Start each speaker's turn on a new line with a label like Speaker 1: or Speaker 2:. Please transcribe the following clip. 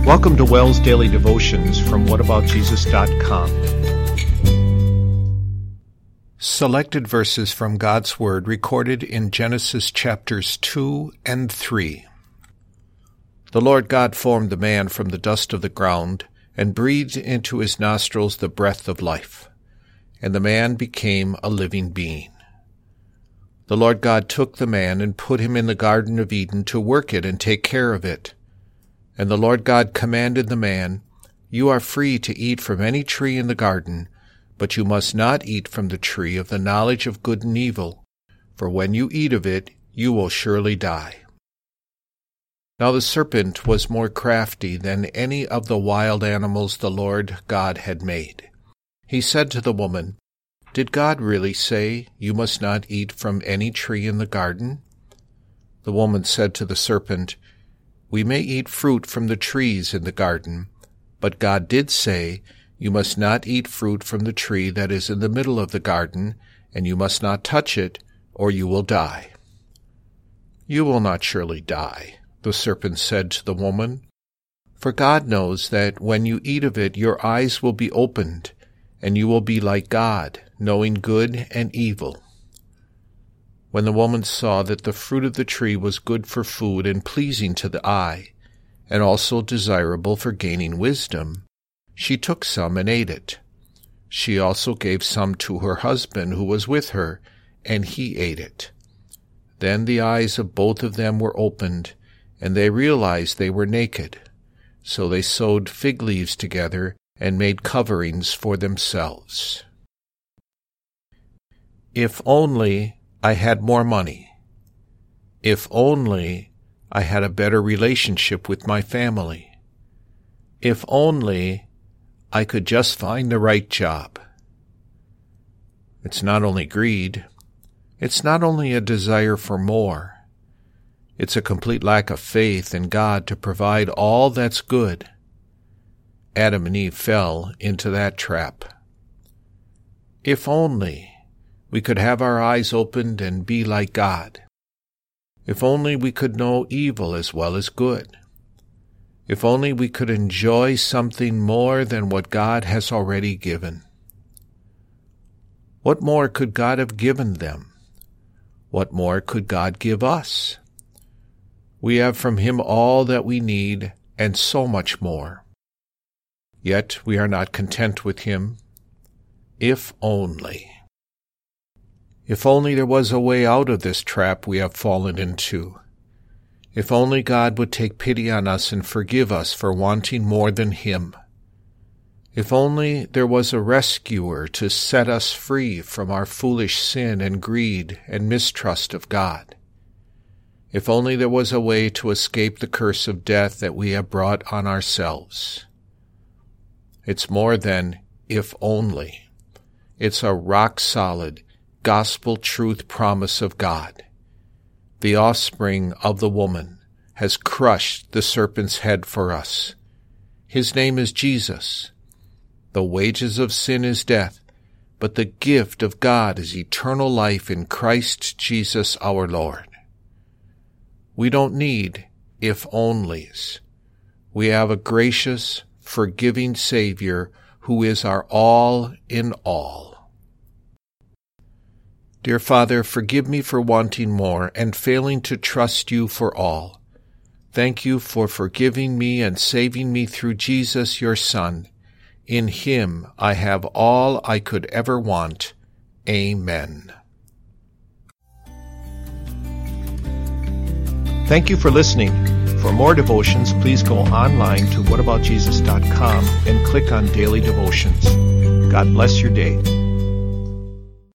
Speaker 1: Welcome to Wells Daily Devotions from whataboutjesus.com. Selected verses from God's Word recorded in Genesis chapters 2 and 3. The Lord God formed the man from the dust of the ground and breathed into his nostrils the breath of life, and the man became a living being. The Lord God took the man and put him in the Garden of Eden to work it and take care of it. And the Lord God commanded the man, "You are free to eat from any tree in the garden, but you must not eat from the tree of the knowledge of good and evil, for when you eat of it, you will surely die." Now the serpent was more crafty than any of the wild animals the Lord God had made. He said to the woman, "Did God really say, 'You must not eat from any tree in the garden'?" The woman said to the serpent, "We may eat fruit from the trees in the garden, but God did say, 'You must not eat fruit from the tree that is in the middle of the garden, and you must not touch it, or you will die.'" "You will not surely die," the serpent said to the woman, "for God knows that when you eat of it your eyes will be opened, and you will be like God, knowing good and evil." When the woman saw that the fruit of the tree was good for food and pleasing to the eye, and also desirable for gaining wisdom, she took some and ate it. She also gave some to her husband who was with her, and he ate it. Then the eyes of both of them were opened, and they realized they were naked. So they sewed fig leaves together and made coverings for themselves. If only I had more money. If only I had a better relationship with my family. If only I could just find the right job. It's not only greed. It's not only a desire for more. It's a complete lack of faith in God to provide all that's good. Adam and Eve fell into that trap. If only we could have our eyes opened and be like God. If only we could know evil as well as good. If only we could enjoy something more than what God has already given. What more could God have given them? What more could God give us? We have from Him all that we need and so much more. Yet we are not content with Him. If only. If only there was a way out of this trap we have fallen into. If only God would take pity on us and forgive us for wanting more than Him. If only there was a rescuer to set us free from our foolish sin and greed and mistrust of God. If only there was a way to escape the curse of death that we have brought on ourselves. It's more than if only. It's a rock-solid, gospel truth promise of God. The offspring of the woman has crushed the serpent's head for us. His name is Jesus. The wages of sin is death, but the gift of God is eternal life in Christ Jesus our Lord. We don't need if-onlys. We have a gracious, forgiving Savior who is our all in all. Dear Father, forgive me for wanting more and failing to trust You for all. Thank You for forgiving me and saving me through Jesus, Your Son. In Him I have all I could ever want. Amen. Thank you for listening. For more devotions, please go online to whataboutjesus.com and click on Daily Devotions. God bless your day.